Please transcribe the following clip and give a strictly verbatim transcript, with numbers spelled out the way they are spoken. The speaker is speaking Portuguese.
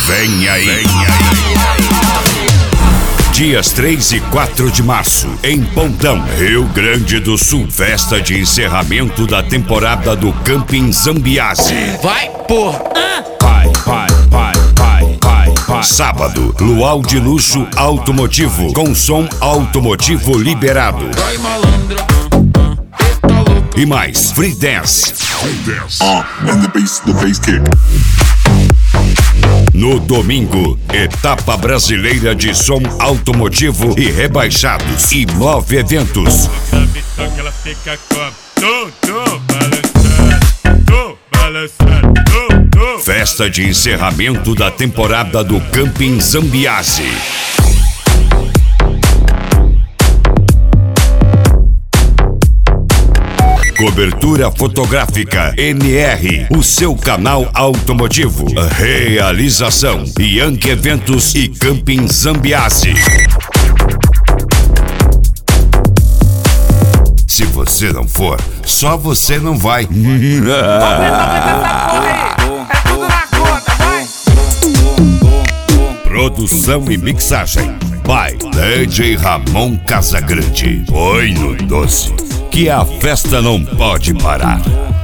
Vem aí. Vem aí. Dias três e quatro de março, em Pontão, Rio Grande do Sul. Festa de encerramento da temporada do Camping Zambiase. Vai, porra! Ah. Vai, vai, vai, vai, vai, vai. Sábado, luau de luxo automotivo, com som automotivo liberado. Vai, malandra. E mais, free dance. Free dance. Uh, and the bass, the bass kick. No domingo, etapa brasileira de som automotivo e rebaixados. E Move Eventos. Festa de encerramento da temporada do Camping Zambiase. Cobertura fotográfica M R, o seu canal automotivo. Realização Yankee Eventos e Camping Zambiase. Se você não for, só você não vai. Produção e mixagem by D J Ramon Casagrande. Põe no doce, que a festa não pode parar.